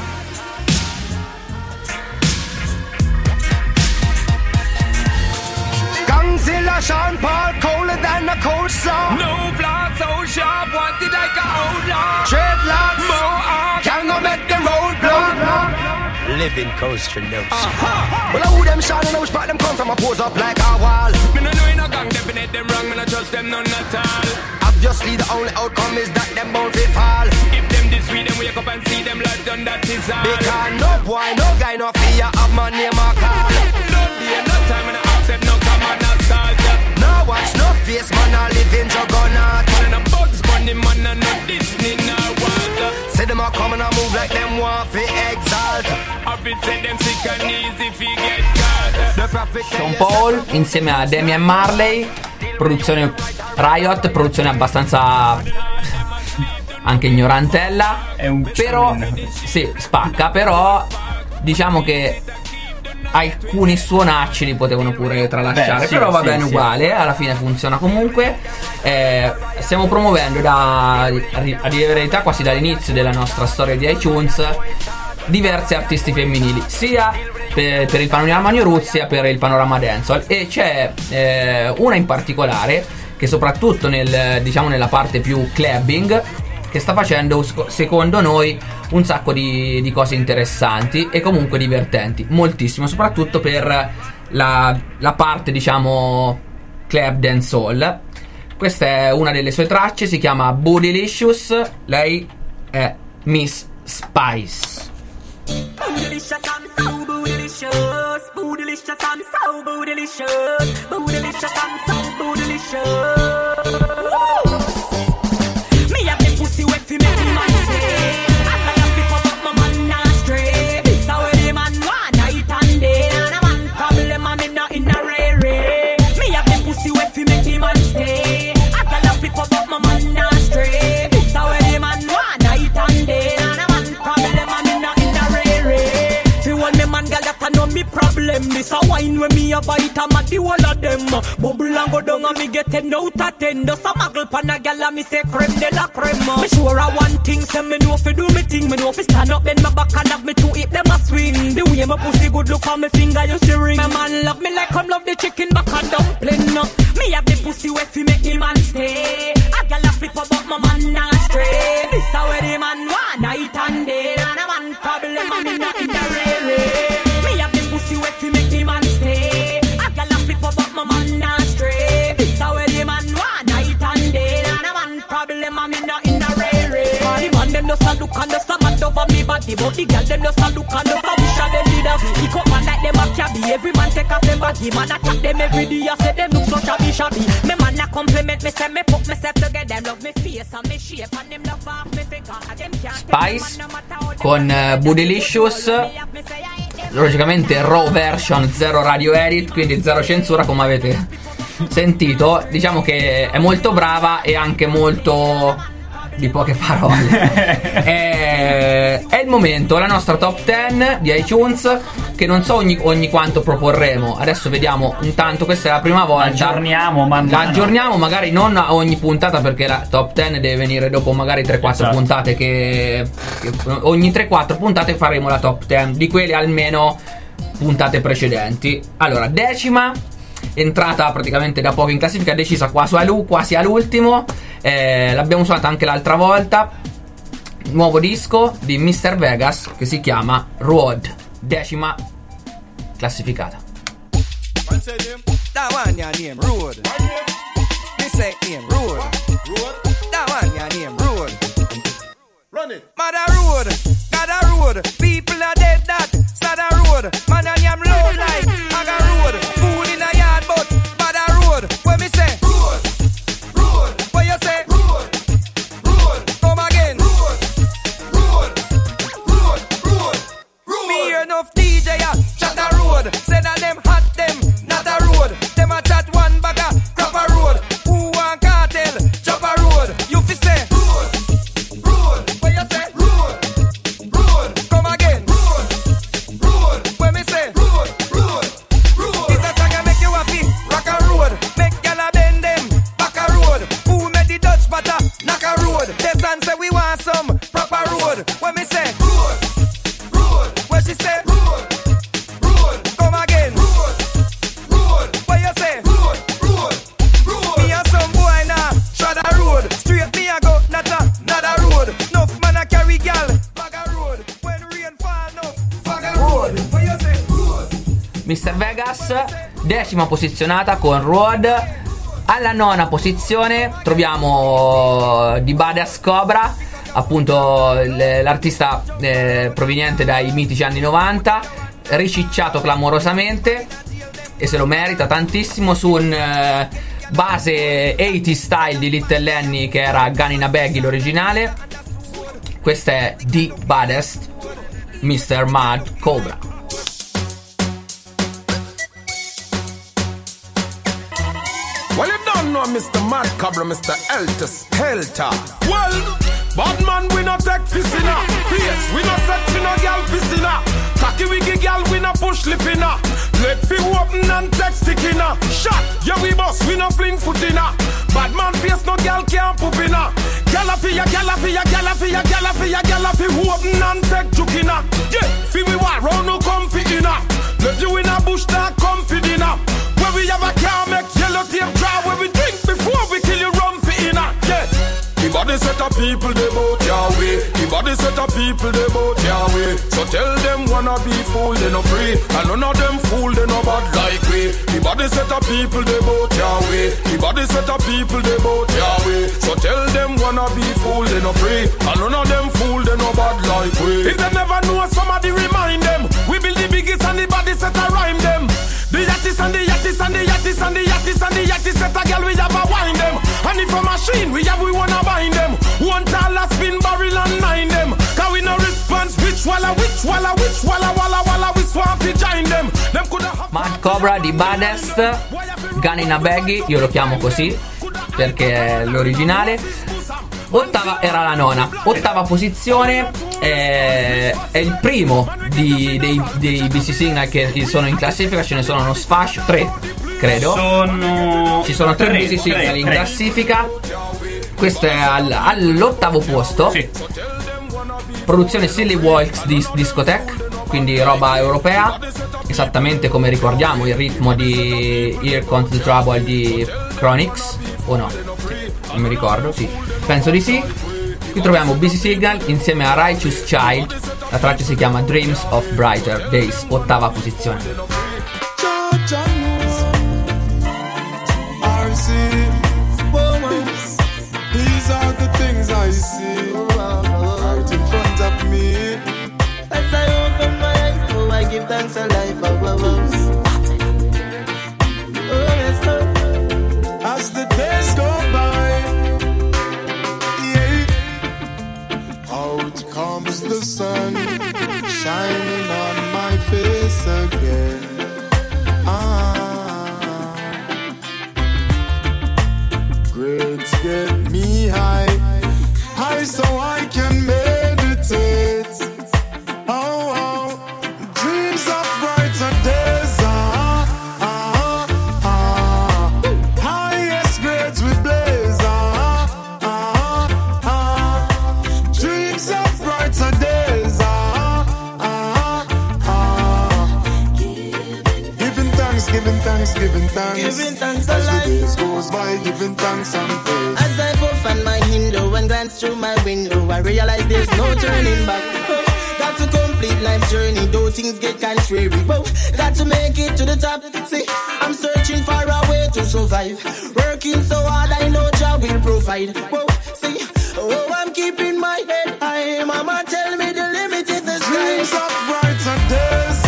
Gangzilla, Sean Paul, colder than a cold slaw. No blood so sharp, wanted like a outlaw. Dreadlocks, Mohawk, can go make the road block. Living Costa Nostra. Uh-huh. Well, I who them shine and I spot them come from a pose up like a wall. Me no know in a gang, definite them wrong, me no trust them none at all. Obviously the only outcome is that them bound to fall. If them this weed, them wake up and see them like done, that is all. Because no boy, no guy, no fear of my name or call. No day, no time, and I accept no common assault. No watch, no face, man, I live in juggernaut. Man, and a Bugs Bunny, man, and no Disney, no water. Say them a come and a move like them want fi exalt. I've been said them sick and easy fi get caught. The prophet Sean Paul insieme a Damian Marley, produzione Riot, produzione abbastanza anche ignorantella. È un però sì, spacca, però diciamo che alcuni suonacci li potevano pure tralasciare. Beh, sì, però va sì, bene sì. uguale, alla fine funziona comunque. Eh, stiamo promuovendo da, a dire la verità, quasi dall'inizio della nostra storia di iTunes, diversi artisti femminili, sia per, per il panorama New Roots sia per il panorama dancehall, e c'è eh, una in particolare che soprattutto nel, diciamo nella parte più clubbing, che sta facendo secondo noi un sacco di, di cose interessanti e comunque divertenti, moltissimo, soprattutto per la, la parte diciamo club dancehall. Questa è una delle sue tracce, si chiama Bootylicious, lei è Miss Spice. Bootylicious, I'm so bootylicious. Bootylicious, I'm so bootylicious. Bootylicious, I'm so bootylicious. Me have the pussy wet fi make me man say. I can't pick up my man not stray. This how the man want night and day. And a man problem and me not in a ray. Me have the pussy wet fi make me man stay. I can't pick up my man not stray. This how the man want night and day. And a man problem and me not in a ray. Fi one me man girl that I know me problem. This a wine when me a bite I'm at the whole of them. Bubble and go down and me get ten out of ten. Just a muggle pan a gal and me say creme de la creme. Me sure a one thing, say me know fi do me thing. Me know fi stand up bend my back and have me two hip them a swing. The way my pussy good look on me finger you see ring. My man love me like come love the chicken back and dumpling. Me have the pussy wet fi make the man stay. A gal a flip up but my man not stray. This a where the man want night and day. And a man problem and me not in the ray. Me have the pussy wet fi make the man stay. A gal a flip up but my man not stray. This a where the man want night and day. And a man problem and me not in the ray. All the man them just a look and just a mad over me body. But the gal them just a look and just a wish a them did a pick up man like them a cabby. Every man take off them baggy. Man a chat them every day. I say them look so shabby shabby. Me man a compliment me say me put myself together. Them love me face and me shape and them love off me figure. Them can't Spice con uh, Bootylicious, logicamente raw version, zero radio edit, quindi zero censura come avete sentito. Diciamo che è molto brava e anche molto di poche parole. è, è il momento, la nostra top dieci di iTunes, che non so ogni, ogni quanto proporremo. Adesso vediamo, intanto questa è la prima volta. Aggiorniamo, man La aggiorniamo magari non a ogni puntata, perché la top dieci deve venire dopo magari tre quattro Esatto. puntate che, che ogni tre quattro puntate faremo la top dieci di quelle almeno puntate precedenti. Allora, decima, entrata praticamente da poco in classifica, decisa quasi, all'u- quasi all'ultimo. Eh, l'abbiamo suonata anche l'altra volta. Nuovo disco di mister Vegas che si chiama Road, decima classificata. That one your name Road. Me say name Road. Road. That one your name Road. Run it. Mother Road. God a road. People are dead that. Sad a road. Man and yam low like Aga road. Fool in a yard but Mother Road. When me say Road. Road. What you say? Road. Road. Come again. Road. Road. Road. Road. Road. Me hear enough D J a chat a road. Say that them hot them not a road. Them a chat one bag a crop a road. Who want cartel? Chop a road. You fi say road. Road. What you say? Road. Road. Come again. mister Vegas, decima posizionata con Road. Alla nona posizione troviamo The Baddest Cobra, appunto l- l'artista eh, proveniente dai mitici anni novanta, ricicciato clamorosamente e se lo merita tantissimo su un eh, base ottanta style di Little Annie che era Gun in a Baggy l'originale. Questa è The Baddest, mister Mad Cobra. Well, you don't know mister Mad Cobra, mister Helter Skelter. Well, bad man, we not take pissina. Face, we not set to no gal pissina. Cocky wiggy gal, we not push lipina. Let fi open and take stickina. Shot, yeah we boss, we not fling footina. Bad man face, no gal can't poopina. Gala fi ya, gala fi ya, gala fi ya, gala fi ya, gala fi open and take jukina. Yeah, fi we war round no comfy inna. Let you in a bush that comfy dinner. Where we have a car make yellow tape dry. Where we drink before we kill you rum for inna. Yeah. The body set of people they bout your way. The body set of people they bout your way. So tell them wanna be fool they no free. And none of them fool they no bad like we. The body set of people they bout your way. The body set of people they bout your way. So tell them wanna be fool they no free. And none of them fool they no bad like we. If they never know somebody remind them. We build the biggest and the body set a rhyme them. The yattis and the yattis and the yattis and the yattis and the yattis set a girl we have a wine them. And if a machine we have we wanna bind them. One dollar spin barrel and nine them. Cause we no response which walla which walla which walla walla walla we swap to join them. Them coulda Mad Cobra di Baddest, Gun in a Baggy, io lo chiamo così perché è l'originale. Ottava era la nona, ottava posizione è, è il primo di, dei, dei B C Signal che sono in classifica, ce ne sono uno sfascio, tre credo. Sono Ci sono tre, tre B C Signal tre, in tre. classifica. Questo è al, all'ottavo posto. Sì. Produzione Silly Walks di Discotheque, quindi roba europea, esattamente come ricordiamo il ritmo di Here Comes the Trouble di Chronix, o no? Sì, non mi ricordo, sì. Penso di sì. Qui troviamo B C Signal insieme a Righteous Child. La traccia si chiama Dreams of Brighter Days, ottava posizione. These are the things I see right in front of me. As I open my eyes, oh, I give thanks a life of love. Oh, yes, Lord. As the days go by, yeah, out comes the sun, shining on my face again. Ah. Grades get me high, high so I can meditate. Oh, oh, dreams of brighter days. Ah, ah, ah, highest grades we blaze. Ah, ah, ah, dreams of brighter days. Ah, ah, ah, giving thanks, giving thanks, giving thanks, giving thanks as the days goes by, giving thanks and praise. As I puff on my window and glance through my window, I realize there's no turning back. Oh, got to complete life's journey, though things get contrary. Oh, got to make it to the top. See, I'm searching for a way to survive. Working so hard, I know Jah will provide. Oh, see, oh, I'm keeping my head high. Mama tell me the limit is the sky. Dreams of brighter days.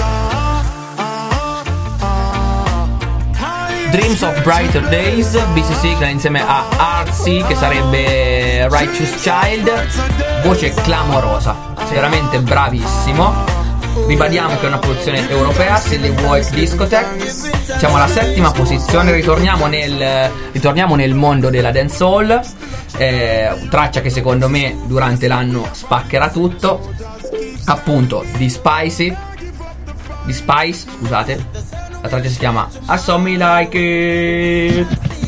Dreams of Brighter Days, B C Signal insieme a Artsy, che sarebbe Righteous Child, voce clamorosa, veramente bravissimo. Ribadiamo che è una produzione europea, Silly Walks Discotheque. Siamo alla settima posizione, ritorniamo nel, ritorniamo nel mondo della dancehall, eh, traccia che secondo me durante l'anno spaccherà tutto, appunto di Spicy, di Spice, scusate. La traccia si chiama I Saw Me Like It.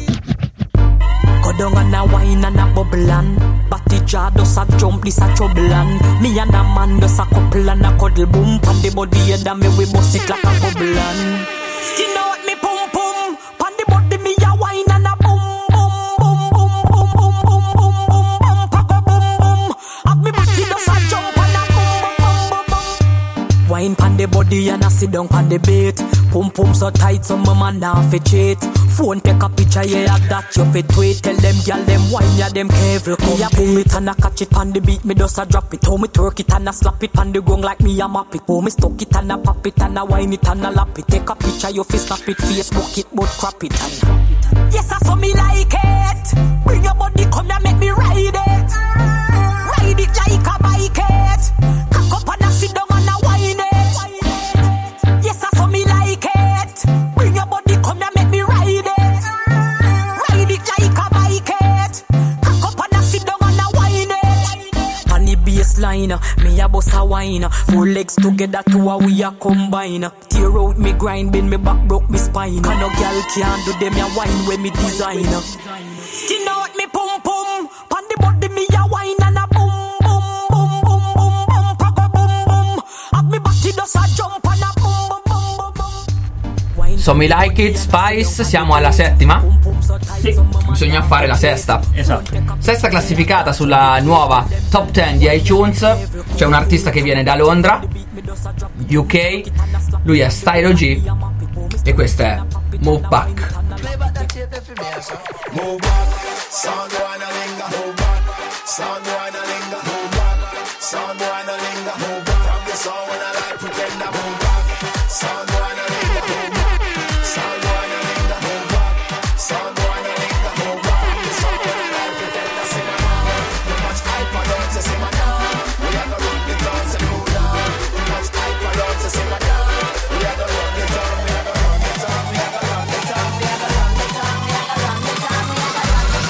Go down and a wine and a bubble and Batty jaw does a jump, this a trouble and me and a man does a couple and a cuddle boom. Pan the body head and me we bust it like a bubble and skin out me pum pum. Pan the body me a wine and a boom boom boom boom boom boom boom boom boom boom boom boom boom. Have me body does a jump and a boom boom boom boom boom. Wine pan the body and I sit down pan the bait. Pum pum so tight so my man now fi cheat. Phone take a picture yeah that you fit tweet. Tell them gyal them wine ya them careful. Me a pull it and I catch it pan the beat. Me just a drop it. How me twerk it and I slap it pan the gong like me a map it. How me stuck it and I pop it and I wine it and I lap it. Take a picture you fi snap it, Facebook it but crap it and yes I saw me like it. Bring your body come and make me ride it. Ride it like a bike it. Cock up and I sit down and I wine it. Yes, I saw me like it. Bring your body come and make me ride it. Ride it like a bike it. Cock up and I sit down and I wine it. On the baseline, me a bust a wine. Four legs together to a we a combine. Tear out me grind, bend me back, broke me spine. Can no girl can't do them a wine when me design. Skin out me pum pum. Pan the body me a wine and a boom boom boom boom boom boom cock boom boom. Have me body does a jump and a boom boom boom boom. So Me Like It, Spice, siamo alla settima? Sì. Bisogna fare la sesta. Esatto. Sesta classificata sulla nuova Top dieci di iTunes. C'è un artista che viene da Londra, U K. Lui è Stylo G e questa è Move Back. Move back, sound boy no linger. Move back, sound boy no linger. Move back, sound boy no linger. Move back, from the sound when I like pretender. Move back, sound boy no linger. Move back, sound boy no linger. Move back, sound boy no linger. Move back, from the sound when I like pretender. Sing my now, too much hype I don't say sing my now. We are gonna run the town, say cool down. Too much hype I don't say sing my now. We are gonna run the town, we are gonna run the town, we are gonna run the town, we are gonna run the town, we are gonna run the town, we are gonna run the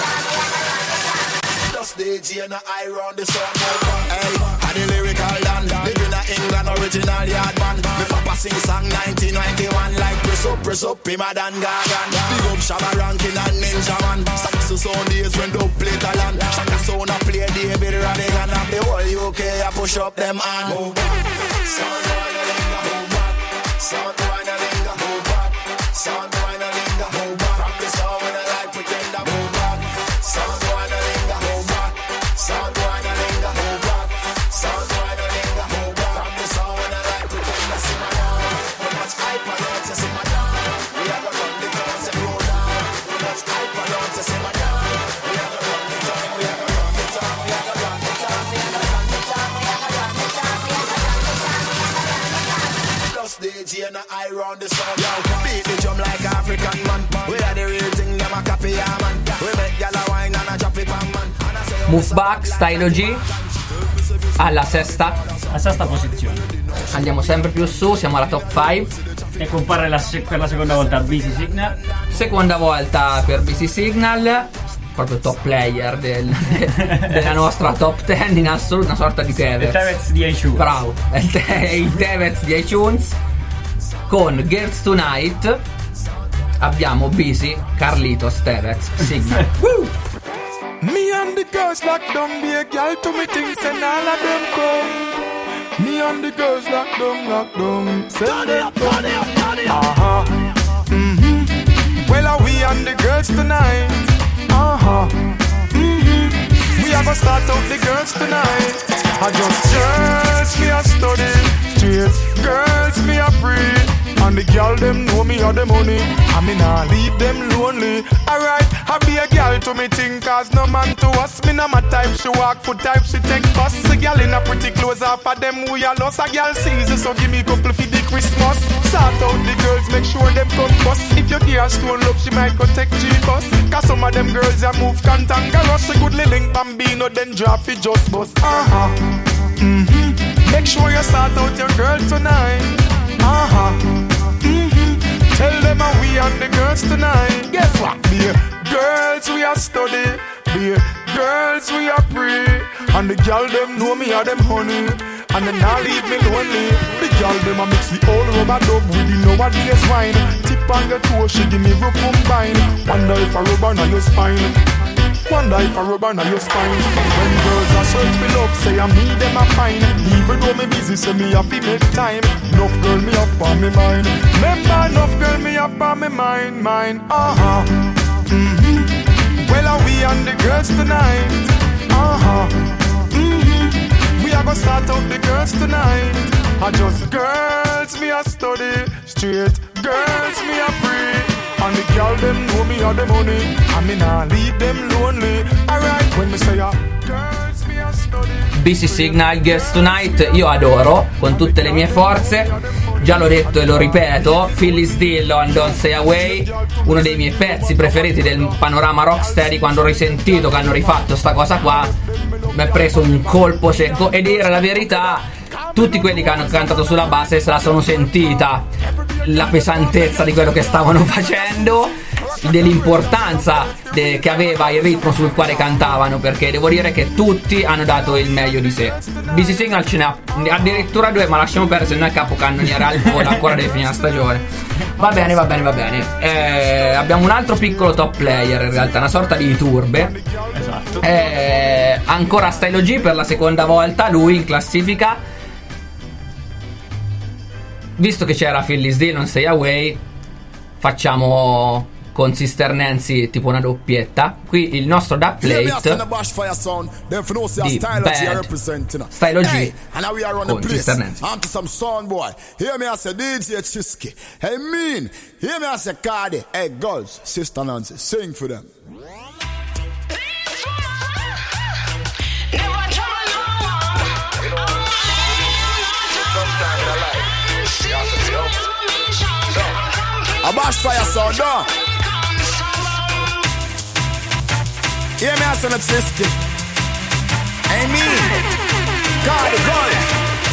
town. Just D J and I round the sun. Hey, I the lyrical land. Living in England, original yard man. Me papa sing song nineteen ninety-one like press up, press up, him a Dan Gagan. Big up Shabba Rankin and Ninja Man. Saxo sound days when dub play talent. Shaka sound a play David Radigan. And the whole U K a push up them hand. Move back, sound boy no linger. Move back, sound boy no linger. Move back, sound boy no linger. Move back, from the sound when I like pretender. Move back, sound boy no linger. Move back, sound boy no linger. Move back, sound boy no linger. Move back, from the sound when I like pretender. Sing my down, too much hype I don't say sing my down. We are gonna run the town, say roll down. Too much hype I don't say sing my down. We are gonna run the town, we are gonna run the town, we are gonna run the town, we are gonna run the town, we are gonna run the town, we are gonna run the town, we are gonna run the town. Plus D J and I round the sound, yo. Beat the drum like African man. We are the real thing, them a copy ya man. We make gyal a wine and a drop it on man. Move Back, Stylo G alla sesta. La sesta posizione. Andiamo sempre più su, siamo alla top cinque. E compare la se- per la seconda volta Busy Signal. Seconda volta per Busy Signal, proprio top player del, della nostra top dieci in assoluto, una sorta di Tevez. Il Tevez di iTunes. Bravo, è il, te- è il Tevez di iTunes. Con Girls Tonight abbiamo Busy, Carlitos, Tevez, Signal. Me and the girls lock down, be a girl to me things and all of them come. Me and the girls lock down, lock down, send them come. Uh-huh. Mm-hmm. Well, are we and the girls tonight? Uh-huh. Mm-hmm. We are gonna start out the girls tonight. I just church, me a study. Straight girls, me a pray. And the girl them know me have the money. I mean I leave them lonely. Alright, I be a girl to me think, cause no man to us. Me no my type, she walk foot type, she take bus. A girl in a pretty clothes off of them we are lost. A girl season, so give me a couple for the Christmas. Sort out the girls, make sure them come first. If you give her stone love, she might go take G-bus. Cause some of them girls are move cantankerous. She good link bambino, then drop it just bust. Uh-huh. Mm-hmm. Make sure you sort out your girl tonight. Uh-huh. Mm-hmm. Tell them how we and the girls tonight. Guess what? Be girls we are study. Be girls we are pray. And the girl them know me are them honey. And then now leave me lonely. The girl them a mix the old rubber dub with the nowadays wine. Tip on your toe, she give me rope combine. Wonder if a rubber on your spine. Wonder if a rubber on your spine. When girls are search for love, say I me them a fine. Even though me busy, say me have to make time. Enough girl me up on me mind. Remember enough girl me up on me mind, mind. Uh-huh. Mm-hmm. Well, are we and the girls tonight? Uh-huh. Mm-hmm. We are I go start out the girls tonight. I just girls me a study, straight girls me a pray. And the girl them know me have the money, and me nah leave them lonely. Alright, when me say ya, girls me a study. B C Signal, Girls Tonight, io adoro con tutte le mie forze. Già l'ho detto e lo ripeto, Phyllis Dillon, Don't Stay Away, uno dei miei pezzi preferiti del panorama rocksteady. Quando ho risentito che hanno rifatto sta cosa qua mi ha preso un colpo secco, e dire la verità, tutti quelli che hanno cantato sulla base se la sono sentita la pesantezza di quello che stavano facendo, dell'importanza de- che aveva il ritmo sul quale cantavano, perché devo dire che tutti hanno dato il meglio di sé. B C Signal ce ne ha addirittura due, ma lasciamo perdere, se no è capocannoniere al volo, ancora deve finire la stagione. Va bene, va bene, va bene. Eh, abbiamo un altro piccolo top player, in realtà una sorta di turbe. Esatto. Eh, ancora Stylo G per la seconda volta, lui in classifica. Visto che c'era Phyllis Dillon, Stay Away, facciamo con Sister Nancy tipo una doppietta. Qui il nostro dub plate di Bad, Stylo G con Sister Nancy. I'm to some son boy. Hear me as a D J Chisky. Hey mean. Hear me as a Cardi. Hey girls, Sister Nancy, sing for them. A bash fire sound, no. Hear me as a Chisky. Hey mean. Cardi, girls.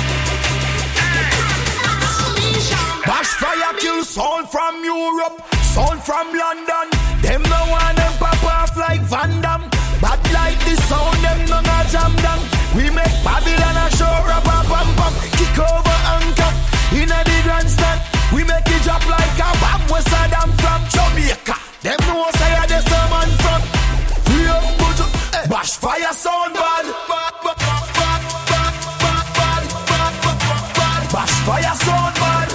Bash fire kill sound from Europe, sound from London. Them no want them pop off like Van Damme. But like this sound, them no not jam down. We make Babylon a show, rap a pam pam. Kick over anchor, in a the grandstand. We make it drop like a bomb. West Saddam from Jamaica. Them no say a the sermon from. Free up, put up, eh. Bash fire sound bad. Bash fire sound bad.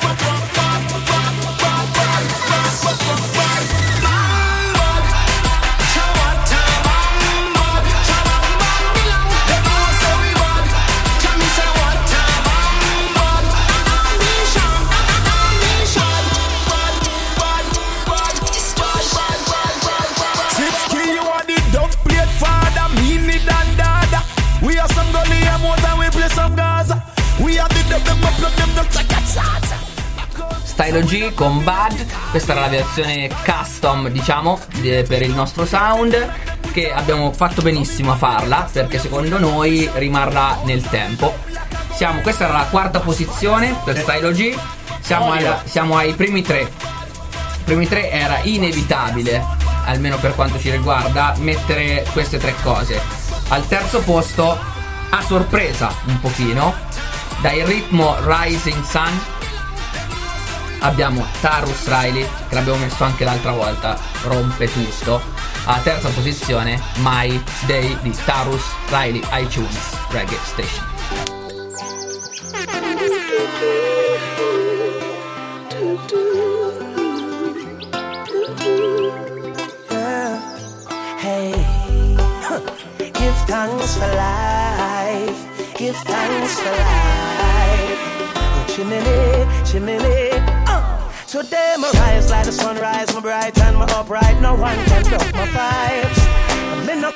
Stylo G con Bad. Questa era la versione custom, diciamo, de- per il nostro sound, che abbiamo fatto benissimo a farla, perché secondo noi rimarrà nel tempo. Siamo, questa era la quarta posizione per Stylo G. Siamo, alla, siamo ai primi tre. I primi tre era inevitabile, almeno per quanto ci riguarda, mettere queste tre cose. Al terzo posto, a sorpresa un pochino, dal ritmo Rising Sun, abbiamo Tarrus Riley, che l'abbiamo messo anche l'altra volta, rompe tutto. Alla terza posizione, My Day di Tarrus Riley, iTunes Reggae Station. Yeah. Hey, huh. Give thanks for life. Give thanks for life. Oh, chimney, chimney. Today my rise like the sunrise, my bright and my upright. No one can stop my vibes. I'm in a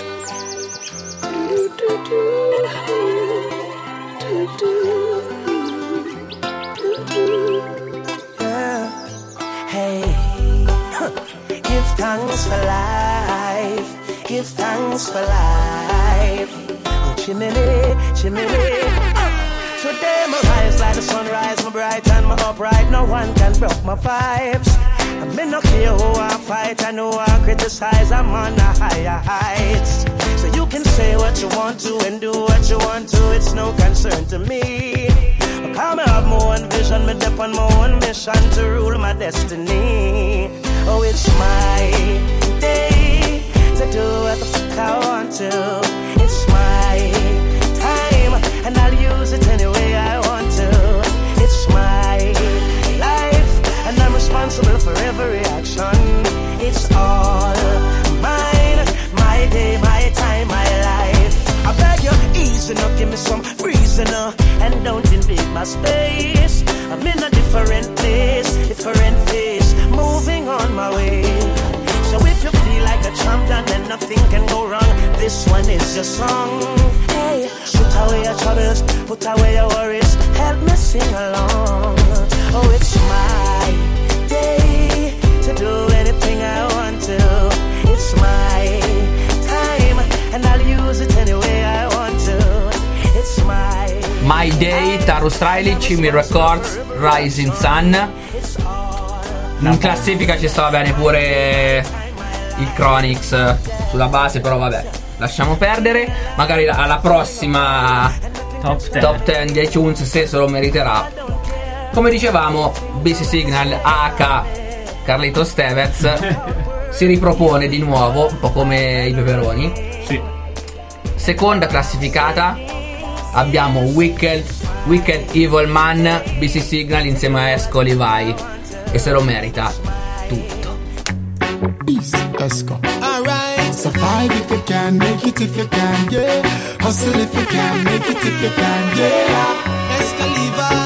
yeah. Hey, huh. Give thanks for life. Give thanks for life. Oh, chimney, chimney. Today my rise like the sunrise, my bright and my upright. No one can block my vibes. I'm in no care who I fight, I know I criticize. I'm on a higher heights. So you can say what you want to and do what you want to. It's no concern to me. I come have my own vision, me dip on my own mission to rule my destiny. Oh, it's my day to do what the fuck I want to. It's my time, and I'll use it any way I want to. It's my life, and I'm responsible for every action. It's all mine, my day, my time, my life. I beg you, easy, no give me so and don't invade my space. I'm in a different place, different phase, moving on my way. So if you feel like a champion, then nothing can go wrong. This one is your song. Hey, put away your troubles, put away your worries, help me sing along. Oh, it's my day to do anything I want to. It's my time, and I'll use it any way I want to. It's my My Day, Tarrus Riley, Cimmy Records, Rising Sun. In classifica ci stava bene pure il Chronix sulla base, però vabbè, lasciamo perdere. Magari alla prossima top dieci di iTunes, se se lo meriterà. Come dicevamo, B C Signal H Carlitos Tevez si ripropone di nuovo, un po' come i peperoni. Sì. Seconda classificata abbiamo Wicked, Wicked Evil Man, B C Signal insieme a Esco Levi, e se lo merita tutto. Peace, Esco. Alright, survive if you can, make it if you can, yeah. Hustle if you can, make it if you can, yeah. Esco Levi.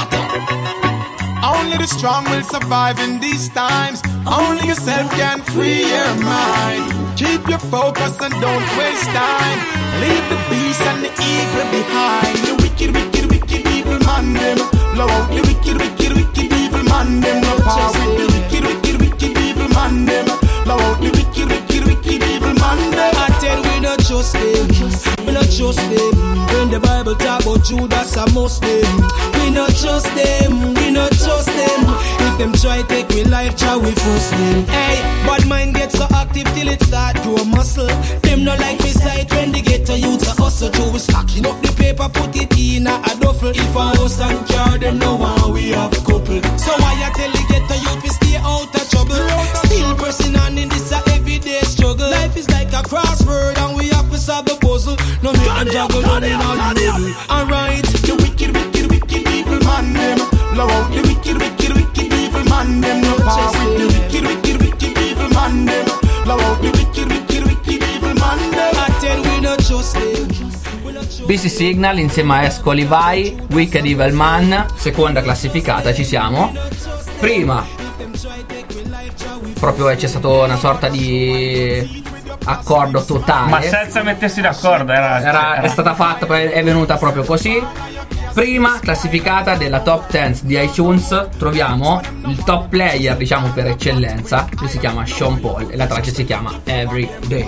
Only the strong will survive in these times. Only yourself can free your mind. Keep your focus and don't waste time. Leave the beast and the evil behind. The wicked, wicked, wicked evil man them. Blow out the wicked, wicked, wicked evil man them. No power with the wicked, wicked, wicked evil man them. Blow out the wicked, wicked, wicked evil man them. I tell we not trust them, we not trust them. When the Bible talk about Judas and Muslim, we not trust them, we not trust them. If them try take we life, try we force them. Hey, but mind get so active till it start grow muscle. Them not like me sight when they get to youth to hustle. So we stacking up the paper, put it in a duffel. If a house and car, them no one we have couple. So why I tell you get to youth, we stay out of trouble. Still pressing on in this a everyday struggle. Life is like a crossword and we have to solve the puzzle. No make a juggle, no in all the middle. Alright, the wicked, wicked, wicked evil man them. Blow out the wicked, wicked, wicked evil man them. No power with the wicked, wicked, wicked evil man them. Blow out the wicked, wicked, wicked evil man them. I tell we not trust them. B C Signal insieme a Esco Levi, Wicked Evil Man, seconda classificata, ci siamo. Prima proprio c'è stato una sorta di accordo totale, ma senza mettersi d'accordo, era, era, era... è stata fatta, poi è venuta proprio così. Prima classificata della top dieci di iTunes troviamo il top player, diciamo per eccellenza, che si chiama Sean Paul e la traccia si chiama Every Day.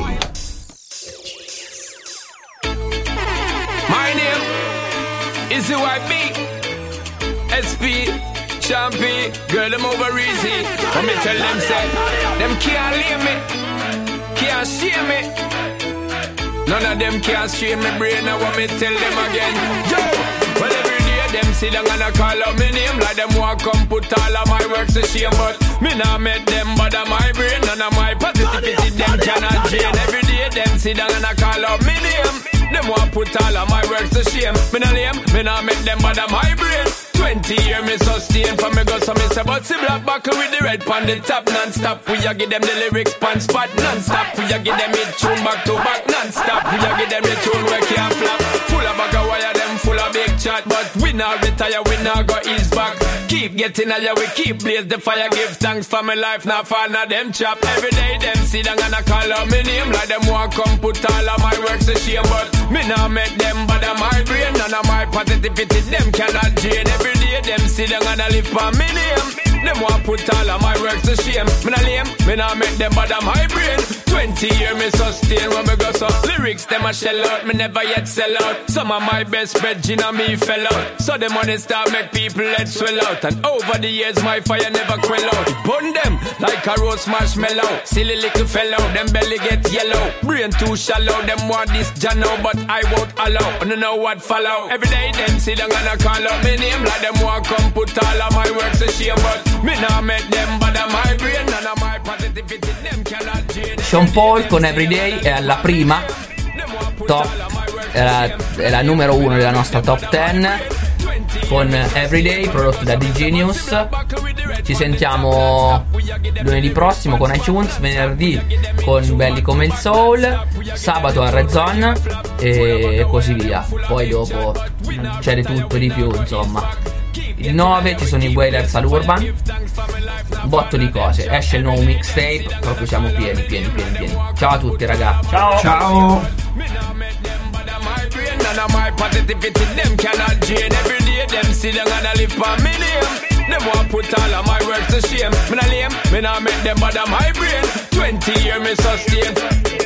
My name is the Y B S P Champy, girl them over easy. Let me tell them say, them can't leave me, can't shame me. None of them can't shame me brain. I want me tell them again. Yo, well every day them sit down and I call out my name like them want come put all of my works to shame. But me nah make them bother my brain. None of my positivity them cannot drain. Every day them sit down and I call out my name. Them want put all of my works to shame. Me nah lame, me nah make them bother my brain. Twenty year me sustain from me go so me say but see black buckle with the red pan the top non-stop. We a give them the lyrics pan spot non-stop. We a give them it tune back to back non-stop. We a give them the tune where can't flap. Full of bag of wire them full of big chat. But we not retire, we not go ease back. Keep getting higher, we keep blaze the fire. Give thanks for my life, not for now them chop. Every day them sit down and I call out my name like them want come put all of my works to shame. But me not make them bother my brain. None of my positivity them cannot drain. Every day them sit down and I live for me name. Them want put all of my works to shame. Me not lame, me not make them bother my brain. Twenty year me sustain when me go so. Lyrics them a shell out, me never yet sell out. Some of my best friends in me fell out. So the money start make people head swell out. And over the years my fire never quell out. Burn them like a roast marshmallow. Silly little fellow, them belly get yellow. Brain too shallow, them want this jano, but I won't allow. I don't know what follow. Every day them sit down and I call out my name like them want come put all of my works to shame. But me nah make them bother my brain. None of my positivity them cannot change. Sean Paul con Everyday è alla prima top, è la, è la numero uno della nostra top dieci. con Everyday, prodotto da D Genius. Ci sentiamo lunedì prossimo con iTunes, venerdì con Belli come il Soul, sabato a Red Zone e così via. Poi dopo c'è di tutto di più, insomma. Il nove ci sono i Wailers all'Urban, un botto di cose. Esce il nuovo mixtape, proprio siamo pieni, pieni, pieni, pieni. Ciao a tutti, ragazzi. Ciao. Ciao. None of my positivity, them cannot drain. Every day them see them gonna live for me name. Them want put all of my words to shame. Me not lame, me not make them bother my brain. Twenty years me sustain.